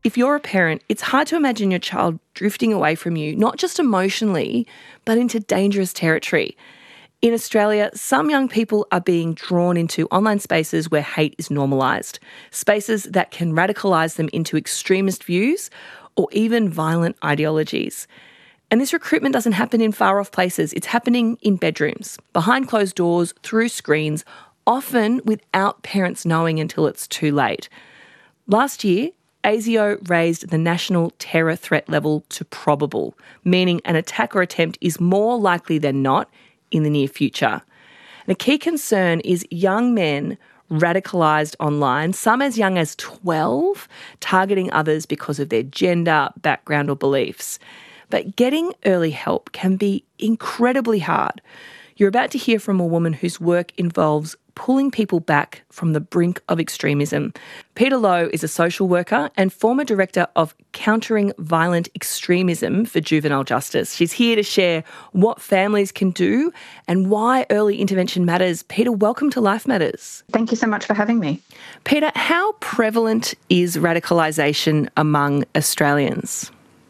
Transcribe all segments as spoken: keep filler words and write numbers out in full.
If you're a parent, it's hard to imagine your child drifting away from you, not just emotionally, but into dangerous territory. In Australia, some young people are being drawn into online spaces where hate is normalised, spaces that can radicalise them into extremist views or even violent ideologies. And this recruitment doesn't happen in far-off places. It's happening in bedrooms, behind closed doors, through screens, often without parents knowing until it's too late. Last year, ASIO raised the national terror threat level to probable, meaning an attack or attempt is more likely than not in the near future. And a key concern is young men radicalised online, some as young as twelve, targeting others because of their gender, background or beliefs. But getting early help can be incredibly hard. You're about to hear from a woman whose work involves pulling people back from the brink of extremism. Peta Lowe is a social worker and former director of Countering Violent Extremism for Juvenile Justice. She's here to share what families can do and why early intervention matters. Peta, welcome to Life Matters. Thank you so much for having me. Peta, how prevalent is radicalisation among Australians?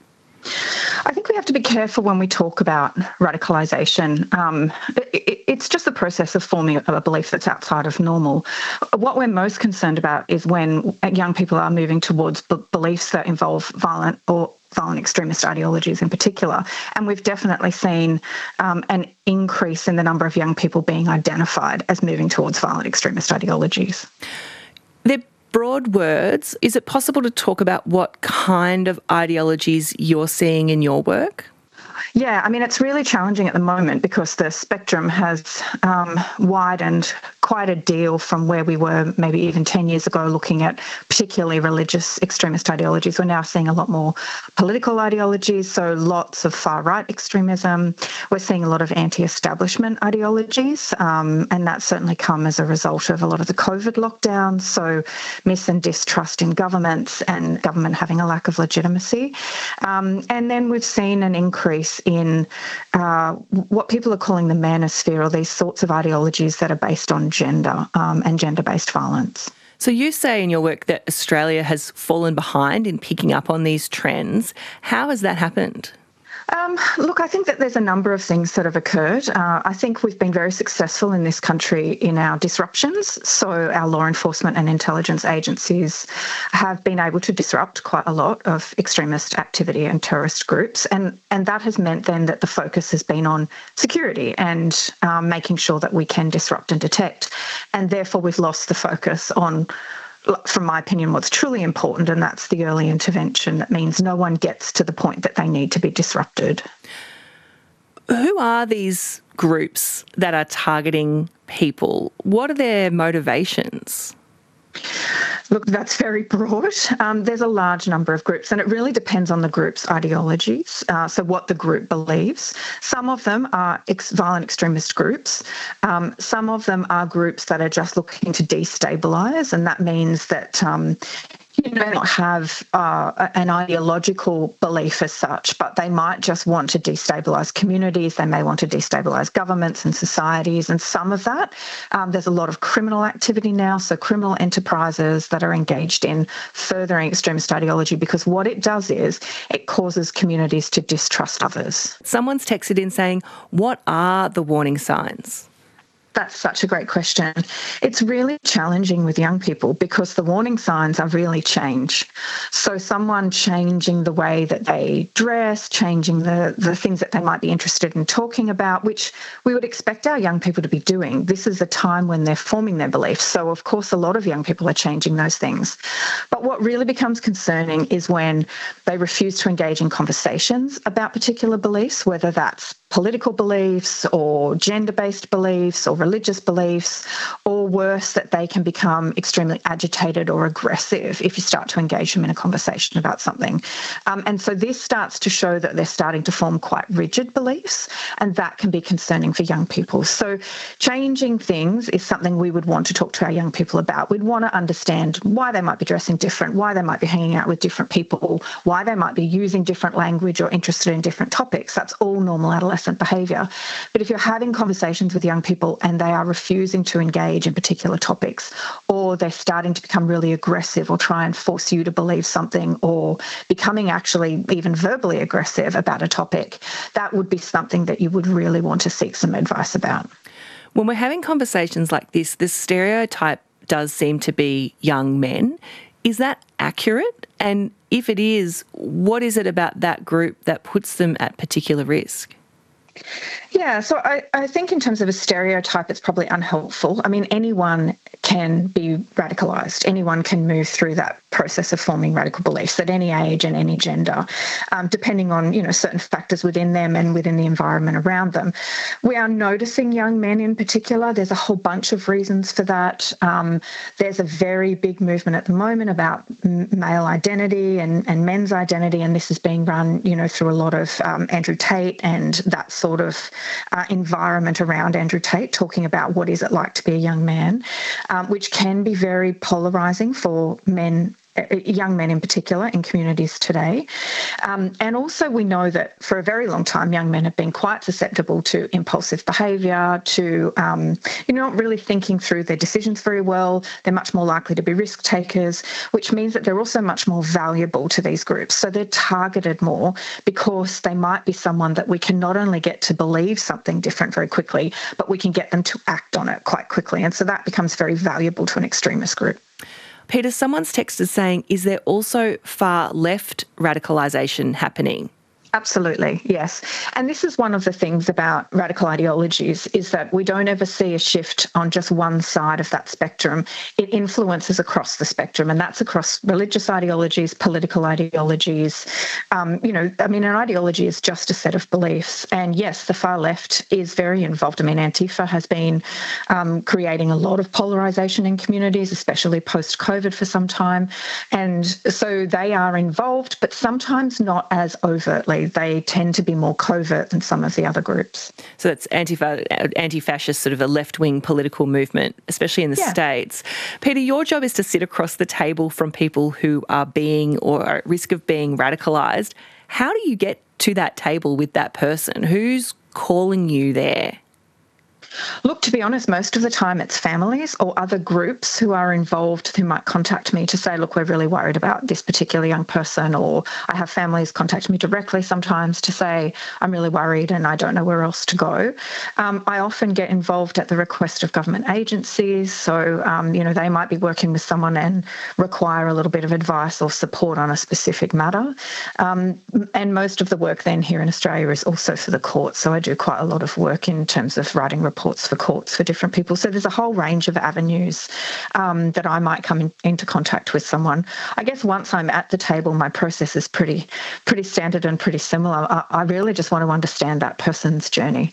I think we have to be careful when we talk about radicalisation. Um, it, it's just the process of forming a belief that's outside of normal. What we're most concerned about is when young people are moving towards b- beliefs that involve violent or violent extremist ideologies in particular. And we've definitely seen um, an increase in the number of young people being identified as moving towards violent extremist ideologies. They're broad words. Is it possible to talk about what kind of ideologies you're seeing in your work? Yeah, I mean, it's really challenging at the moment because the spectrum has um, widened quite a deal from where we were maybe even ten years ago looking at particularly religious extremist ideologies. We're now seeing a lot more political ideologies, so lots of far-right extremism. We're seeing a lot of anti-establishment ideologies, um, and that's certainly come as a result of a lot of the COVID lockdowns, so mis and distrust in governments and government having a lack of legitimacy. Um, and then we've seen an increase in uh, what people are calling the manosphere, or these sorts of ideologies that are based on gender um, and gender-based violence. So you say in your work that Australia has fallen behind in picking up on these trends. How has that happened? Um, look, I think that there's a number of things that have occurred. Uh, I think we've been very successful in this country in our disruptions. So our law enforcement and intelligence agencies have been able to disrupt quite a lot of extremist activity and terrorist groups. And, and that has meant then that the focus has been on security and um, making sure that we can disrupt and detect. And therefore we've lost the focus on, from my opinion, what's truly important, and that's the early intervention. That means no one gets to the point that they need to be disrupted. Who are these groups that are targeting people? What are their motivations? Look, that's very broad. Um, there's a large number of groups, and it really depends on the group's ideologies, uh, so what the group believes. Some of them are ex- violent extremist groups. Um, some of them are groups that are just looking to destabilise, and that means that um, you may not have uh, an ideological belief as such, but they might just want to destabilise communities. They may want to destabilise governments and societies. And some of that, um, there's a lot of criminal activity now, so criminal enterprises that are engaged in furthering extremist ideology, because what it does is it causes communities to distrust others. Someone's texted in saying, what are the warning signs? That's such a great question. It's really challenging with young people because the warning signs are really change. So someone changing the way that they dress, changing the, the things that they might be interested in talking about, which we would expect our young people to be doing. This is a time when they're forming their beliefs. So, of course, a lot of young people are changing those things. But what really becomes concerning is when they refuse to engage in conversations about particular beliefs, whether that's political beliefs or gender-based beliefs or religious beliefs, or worse, that they can become extremely agitated or aggressive if you start to engage them in a conversation about something. Um, and so this starts to show that they're starting to form quite rigid beliefs, and that can be concerning for young people. So changing things is something we would want to talk to our young people about. We'd want to understand why they might be dressing different, why they might be hanging out with different people, why they might be using different language or interested in different topics. That's all normal adolescent behaviour. But if you're having conversations with young people and they are refusing to engage in in particular topics, or they're starting to become really aggressive or try and force you to believe something, or becoming actually even verbally aggressive about a topic, that would be something that you would really want to seek some advice about. When we're having conversations like this, the stereotype does seem to be young men. Is that accurate? And if it is, what is it about that group that puts them at particular risk? Yeah, so I, I think in terms of a stereotype, it's probably unhelpful. I mean, anyone can be radicalised. Anyone can move through that process of forming radical beliefs at any age and any gender, um, depending on, you know, certain factors within them and within the environment around them. We are noticing young men in particular. There's a whole bunch of reasons for that. Um, there's a very big movement at the moment about male identity and, and men's identity, and this is being run, you know, through a lot of um, Andrew Tate and that sort of uh, environment around Andrew Tate, talking about what is it like to be a young man, um, which can be very polarising for men, young men in particular, in communities today. Um, and also we know that for a very long time, young men have been quite susceptible to impulsive behaviour, to, um, you know, not really thinking through their decisions very well. They're much more likely to be risk takers, which means that they're also much more valuable to these groups. So they're targeted more because they might be someone that we can not only get to believe something different very quickly, but we can get them to act on it quite quickly. And so that becomes very valuable to an extremist group. Peter, someone's texted saying, is there also far left radicalisation happening? Absolutely, yes. And this is one of the things about radical ideologies, is that we don't ever see a shift on just one side of that spectrum. It influences across the spectrum, and that's across religious ideologies, political ideologies. Um, you know, I mean, an ideology is just a set of beliefs. And yes, the far left is very involved. I mean, Antifa has been um, creating a lot of polarisation in communities, especially post-COVID for some time. And so they are involved, but sometimes not as overtly. They tend to be more covert than some of the other groups. So that's Antifa, anti-fascist, sort of a left-wing political movement, especially in the yeah. States. Peter, your job is to sit across the table from people who are being or are at risk of being radicalised. How do you get to that table with that person? Who's calling you there? Look, to be honest, most of the time it's families or other groups who are involved who might contact me to say, look, we're really worried about this particular young person, or I have families contact me directly sometimes to say, I'm really worried and I don't know where else to go. Um, I often get involved at the request of government agencies. So, um, you know, they might be working with someone and require a little bit of advice or support on a specific matter. Um, and most of the work then here in Australia is also for the courts. So I do quite a lot of work in terms of writing reports for courts for different people. So there's a whole range of avenues um, that I might come in, into contact with someone. I guess once I'm at the table, my process is pretty pretty standard and pretty similar. I, I really just want to understand that person's journey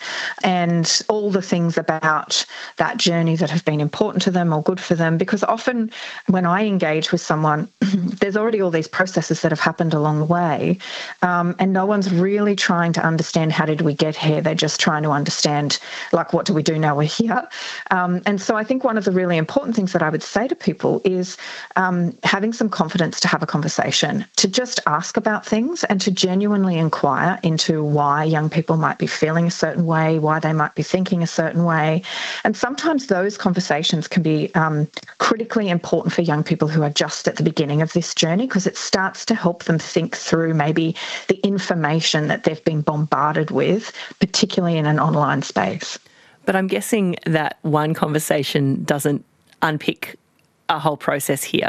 and all the things about that journey that have been important to them or good for them, because often when I engage with someone, there's already all these processes that have happened along the way, um, and no one's really trying to understand how did we get here. They're just trying to understand, like, what do we do now we're here? Um, and so I think one of the really important things that I would say to people is um, having some confidence to have a conversation, to just ask about things and to genuinely inquire into why young people might be feeling a certain way, why they might be thinking a certain way. And sometimes those conversations can be um, critically important for young people who are just at the beginning of this journey, because it starts to help them think through maybe the information that they've been bombarded with, particularly in an online space. But I'm guessing that one conversation doesn't unpick a whole process here.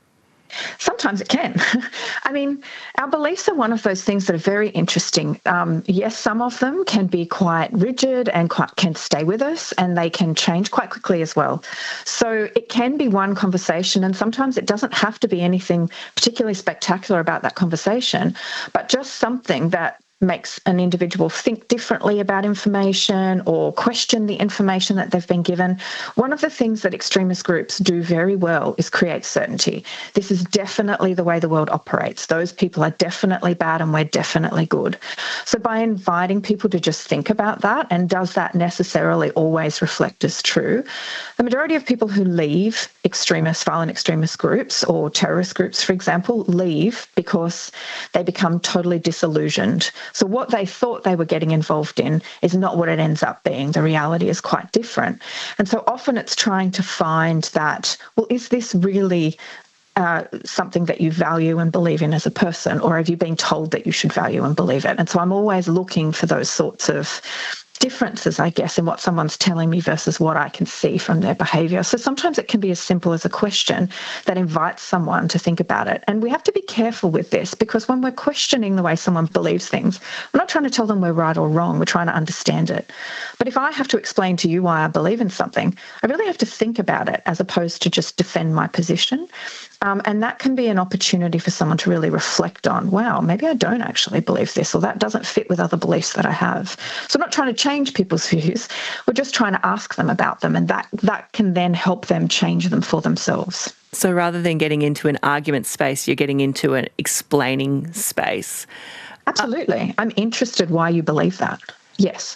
Sometimes it can. I mean, our beliefs are one of those things that are very interesting. Um, yes, some of them can be quite rigid and quite, can stay with us, and they can change quite quickly as well. So it can be one conversation, and sometimes it doesn't have to be anything particularly spectacular about that conversation, but just something that makes an individual think differently about information or question the information that they've been given. One of the things that extremist groups do very well is create certainty. This is definitely the way the world operates. Those people are definitely bad and we're definitely good. So by inviting people to just think about that, and does that necessarily always reflect as true? The majority of people who leave extremist, violent extremist groups or terrorist groups, for example, leave because they become totally disillusioned So what they thought they were getting involved in is not what it ends up being. The reality is quite different. And so often it's trying to find that, well, is this really Uh, something that you value and believe in as a person, or have you been told that you should value and believe it? And so I'm always looking for those sorts of differences, I guess, in what someone's telling me versus what I can see from their behaviour. So sometimes it can be as simple as a question that invites someone to think about it. And we have to be careful with this, because when we're questioning the way someone believes things, we're not trying to tell them we're right or wrong, we're trying to understand it. But if I have to explain to you why I believe in something, I really have to think about it as opposed to just defend my position. Um, and that can be an opportunity for someone to really reflect on, wow, maybe I don't actually believe this, or that doesn't fit with other beliefs that I have. So I'm not trying to change people's views. We're just trying to ask them about them, and that, that can then help them change them for themselves. So rather than getting into an argument space, you're getting into an explaining space. Absolutely. I'm interested why you believe that. Yes.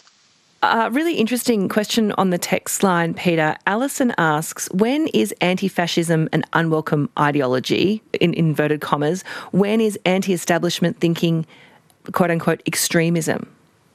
A really interesting question on the text line, Peter. Alison asks, when is anti-fascism an unwelcome ideology, in inverted commas? When is anti-establishment thinking, quote unquote, extremism?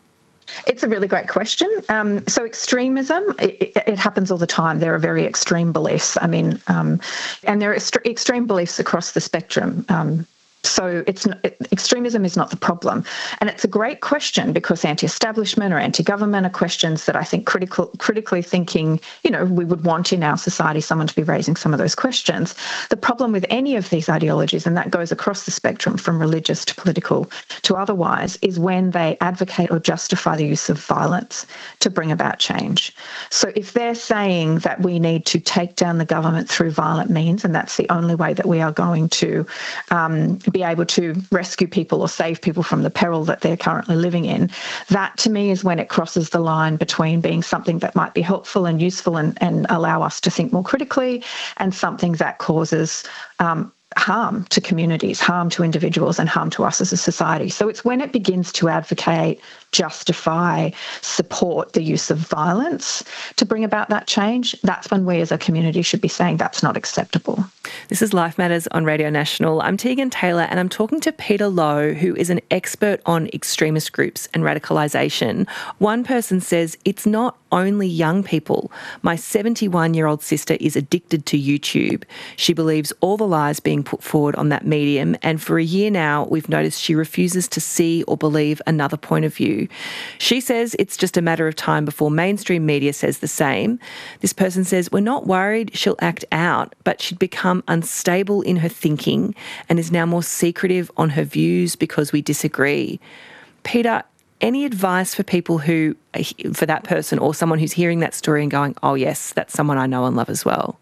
It's a really great question. Um, so extremism, it, it happens all the time. There are very extreme beliefs. I mean, um, and there are est- extreme beliefs across the spectrum. Um, So it's extremism is not the problem. And it's a great question, because anti-establishment or anti-government are questions that I think critical, critically thinking, you know, we would want in our society someone to be raising some of those questions. The problem with any of these ideologies, and that goes across the spectrum from religious to political to otherwise, is when they advocate or justify the use of violence to bring about change. So if they're saying that we need to take down the government through violent means, and that's the only way that we are going to um, be able to rescue people or save people from the peril that they're currently living in, that to me is when it crosses the line between being something that might be helpful and useful and, and allow us to think more critically, and something that causes um, harm to communities, harm to individuals, and harm to us as a society. So it's when it begins to advocate, justify, support the use of violence to bring about that change, that's when we as a community should be saying that's not acceptable. This is Life Matters on Radio National. I'm Tegan Taylor, and I'm talking to Peter Lowe, who is an expert on extremist groups and radicalisation. One person says, it's not only young people. My seventy-one-year-old sister is addicted to YouTube. She believes all the lies being put forward on that medium, and for a year now, we've noticed she refuses to see or believe another point of view. She says it's just a matter of time before mainstream media says the same. This person says, we're not worried she'll act out, but she'd become unstable in her thinking and is now more secretive on her views because we disagree. Peter, any advice for people who, for that person or someone who's hearing that story and going, oh yes, that's someone I know and love as well?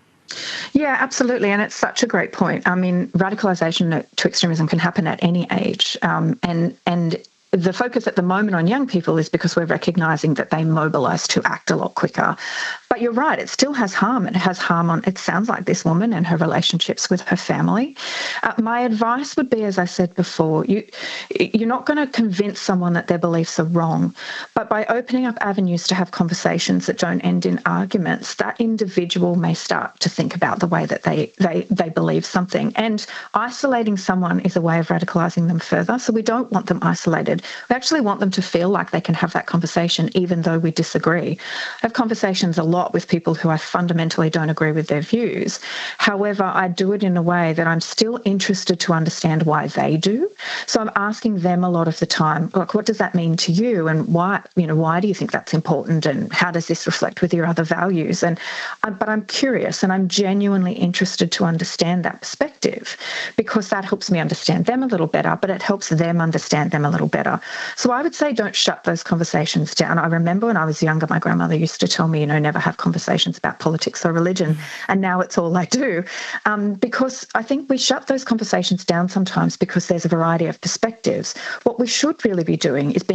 Yeah, absolutely. And it's such a great point. I mean, radicalisation to extremism can happen at any age. Um, and and the focus at the moment on young people is because we're recognising that they mobilise to act a lot quicker. But you're right, it still has harm. It has harm on, it sounds like, this woman and her relationships with her family. Uh, my advice would be, as I said before, you, you're not going to convince someone that their beliefs are wrong, but by opening up avenues to have conversations that don't end in arguments, that individual may start to think about the way that they, they, they believe something. And isolating someone is a way of radicalising them further, so we don't want them isolated. We actually want them to feel like they can have that conversation even though we disagree. I have conversations a lot with people who I fundamentally don't agree with their views. However, I do it in a way that I'm still interested to understand why they do. So I'm asking them a lot of the time, like, what does that mean to you? And why, you know, why do you think that's important? And how does this reflect with your other values? And I, but I'm curious and I'm genuinely interested to understand that perspective, because that helps me understand them a little better, but it helps them understand them a little better. So I would say don't shut those conversations down. I remember when I was younger, my grandmother used to tell me, you know, never have conversations about politics or religion. And now it's all I do. Um, because I think we shut those conversations down sometimes because there's a variety of perspectives. What we should really be doing is being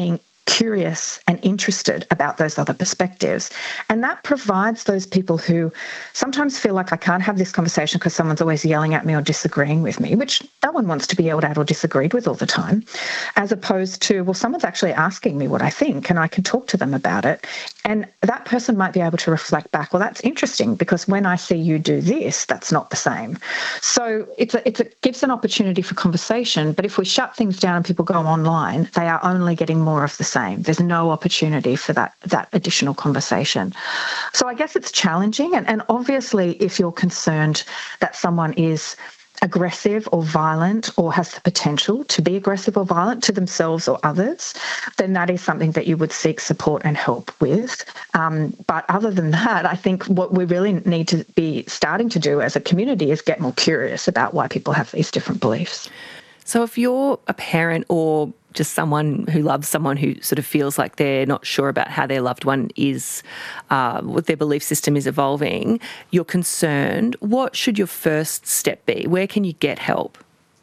curious and interested about those other perspectives. And that provides those people who sometimes feel like I can't have this conversation because someone's always yelling at me or disagreeing with me, which no one wants to be yelled at or disagreed with all the time, as opposed to, well, someone's actually asking me what I think and I can talk to them about it. And that person might be able to reflect back, well, that's interesting because when I see you do this, that's not the same. So it's a, it's a, it gives an opportunity for conversation, but if we shut things down and people go online, they are only getting more of the same. There's no opportunity for that, that additional conversation. So I guess it's challenging. And, and obviously, if you're concerned that someone is aggressive or violent or has the potential to be aggressive or violent to themselves or others, then that is something that you would seek support and help with. Um, but other than that, I think what we really need to be starting to do as a community is get more curious about why people have these different beliefs. So if you're a parent or just someone who loves someone who sort of feels like they're not sure about how their loved one is, uh, what their belief system is evolving, you're concerned, what should your first step be? Where can you get help?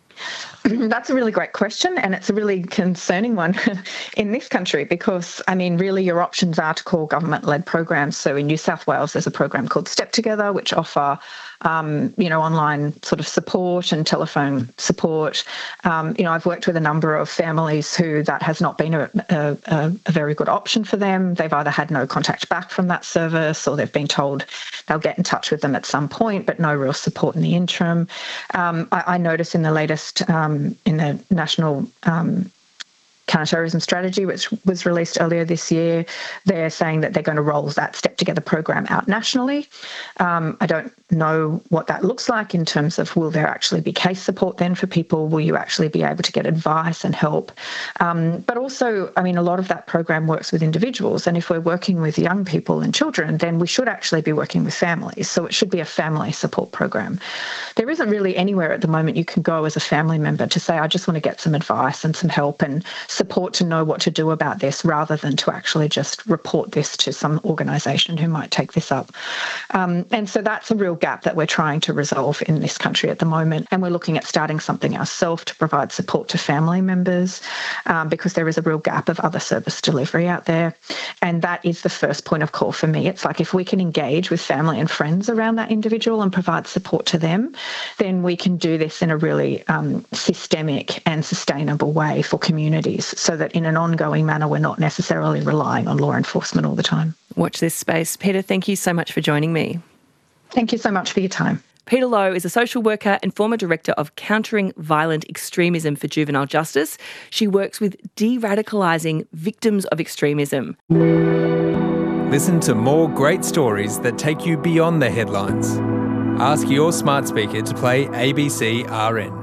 That's a really great question, and it's a really concerning one in this country because, I mean, really your options are to call government-led programs. So in New South Wales, there's a program called Step Together, which offer, um, you know, online sort of support and telephone support. Um, you know, I've worked with a number of families who that has not been a, a, a very good option for them. They've either had no contact back from that service or they've been told they'll get in touch with them at some point, but no real support in the interim. Um, I, I noticed in the latest um, in the National um, Counterterrorism Strategy, which was released earlier this year, they're saying that they're going to roll that Step Together program out nationally. Um, I don't know what that looks like in terms of will there actually be case support then for people? Will you actually be able to get advice and help? Um, but also, I mean, a lot of that program works with individuals. And if we're working with young people and children, then we should actually be working with families. So it should be a family support program. There isn't really anywhere at the moment you can go as a family member to say, I just want to get some advice and some help and support to know what to do about this, rather than to actually just report this to some organisation who might take this up. Um, and so that's a real gap that we're trying to resolve in this country at the moment. And we're looking at starting something ourselves to provide support to family members um, because there is a real gap of other service delivery out there. And that is the first point of call for me. It's like if we can engage with family and friends around that individual and provide support to them, then we can do this in a really um, systemic and sustainable way for communities, so that in an ongoing manner we're not necessarily relying on law enforcement all the time. Watch this space. Peta, thank you so much for joining me. Thank you so much for your time. Peta Lowe is a social worker and former director of Countering Violent Extremism for Juvenile Justice. She works with de-radicalising victims of extremism. Listen to more great stories that take you beyond the headlines. Ask your smart speaker to play A B C R N.